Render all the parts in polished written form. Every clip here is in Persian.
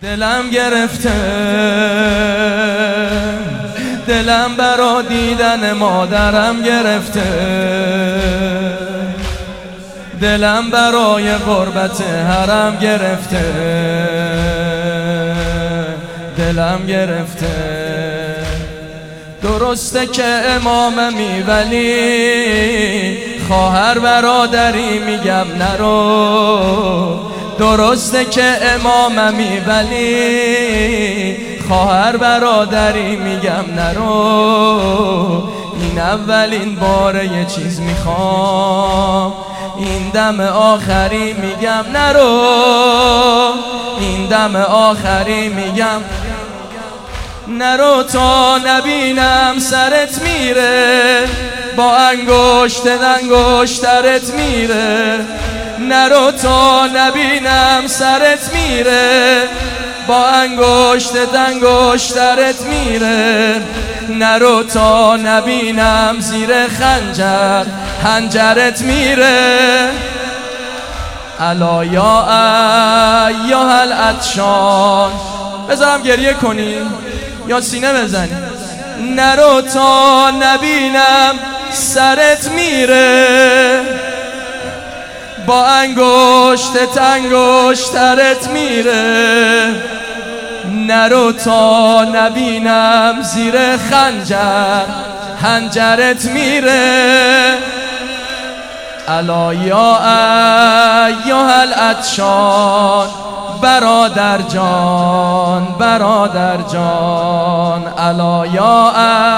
دلم گرفته، دلم برا دیدن مادرم گرفته، دلم برای غربت حرم گرفته، دلم گرفته. درسته که اماممی ولی خواهر برادری میگم نرو. درسته که اماممی ولی خواهر برادری میگم نرو. این اولین باره یه چیز میخوام، این دم آخری میگم نرو. این دم آخری میگم نرو تا نبینم سرت میره، با انگشترت میره. نرو تا نبینم سرت میره، با انگشترت میره. نرو تا نبینم زیر خنجرت میره. الا یا ایها العطشان. بذارم گریه کنی یا سینه بزنی؟ نرو تا نبینم سرت میره، با انگشترت میره. نرو تا نبینم زیر خنجرت میره. الا یا ایها العطشان. برادر جان الا یا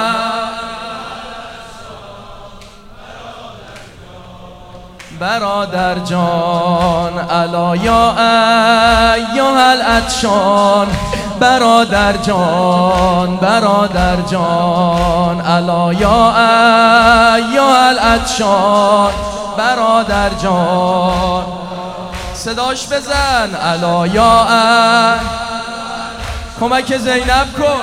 برادر جان الا یا ایها العطشان. برادر جان الا یا ایها العطشان. برادر جان صداش بزن. الا یا کمک زینب کن.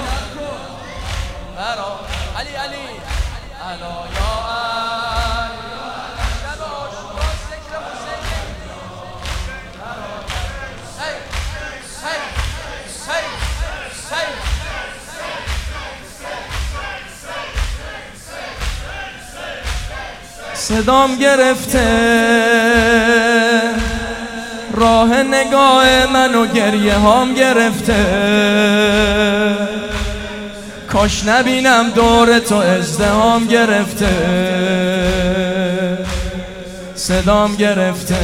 علی الا یا صدام گرفته راه نگاه من و گریه هام گرفته. کاش نبینم دور تو ازدحام گرفته. صدام گرفته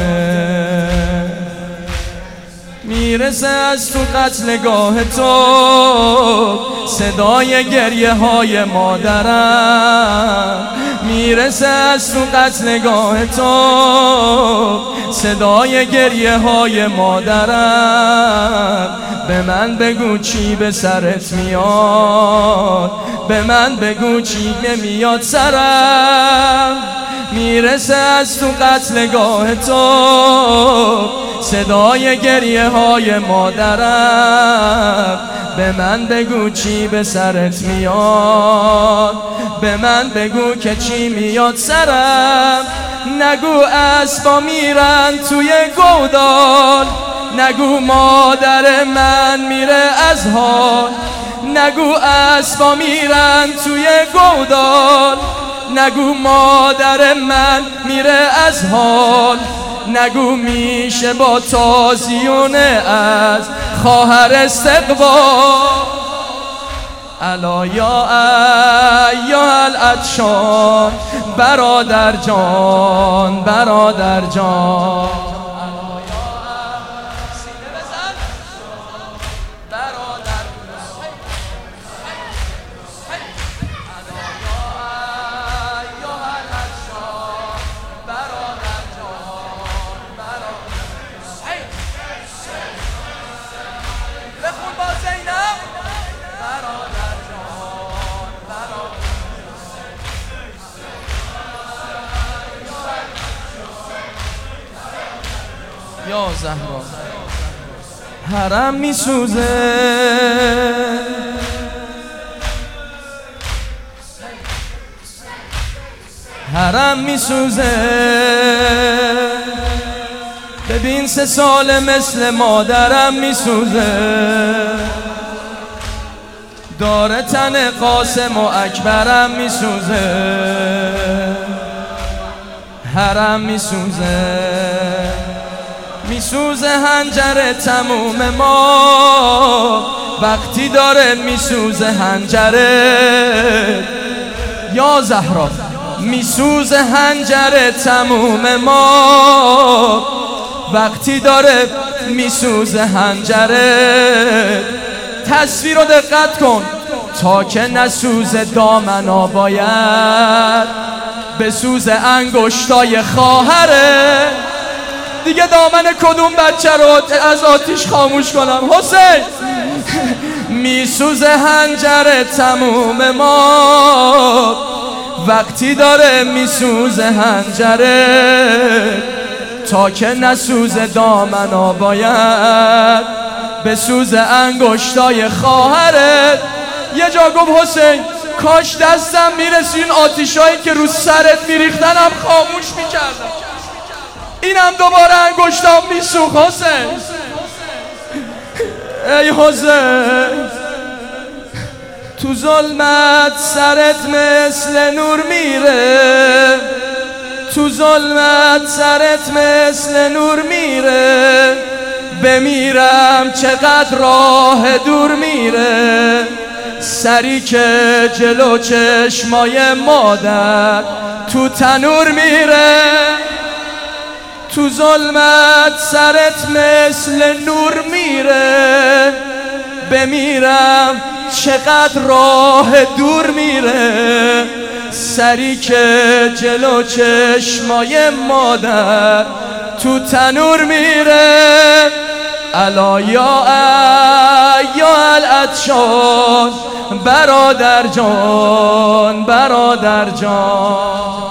میرسه از تو قتلگاه تو صدای گریه های مادرم. میرسه از تو قتلگاه تو صدای گریه های مادرم. به من بگو چی به سرت میاد، به من بگو چی نمیاد سرم. میرسه از تو قتلگاه تو صدای گریه های مادرم. به من بگو چی به سرت میاد، به من بگو که چی میاد سرم. نگو اسبا میرن توی گودال، نگو مادر من میره از حال. نگو اسبا میرن توی گودال، نگو مادر من میره از حال. نگو میشه با تازیونه از خواهر استقبال. الا یا ایها العطشان. برادر جان یا زهرا. حرم میسوزه، حرم میسوزه. ببین 3 سال مثل مادرم میسوزه، داره تن قاسم و اکبرم میسوزه، هرم میسوزه، میسوزه هنجر تموم ما وقتی داره میسوزه هنجره یا زهرا، میسوزه هنجر تموم ما وقتی داره میسوزه هنجره. تصویر رو دقت کن، تا که نسوزه دامنا باید به سوز انگشتای خواهره. دیگه دامن کدوم بچه رو از آتیش خاموش کنم؟ حسین میسوزه هنجر تموم ما وقتی داره میسوزه هنجره، تا که نسوزه دامنا باید به سوز انگشتای خواهرت. یه جا گفت حسین کاش دستم میرسی این آتیشایی که رو سرت میریختنم خاموش میکردم. اینم دوباره انگشتام میسوخت حسین. ای حسین تو ظلمت سرت مثل نور میره، تو ظلمت سرت مثل نور میره، بمیرم چقدر راه دور میره، سری که جلو چشمای مادر تو تنور میره. تو ظلمت سرت مثل نور میره، بمیرم چقدر راه دور میره، سری که جلو چشمای مادر تو تنور میره. الا یا العطشان برادر جان، برادر جان.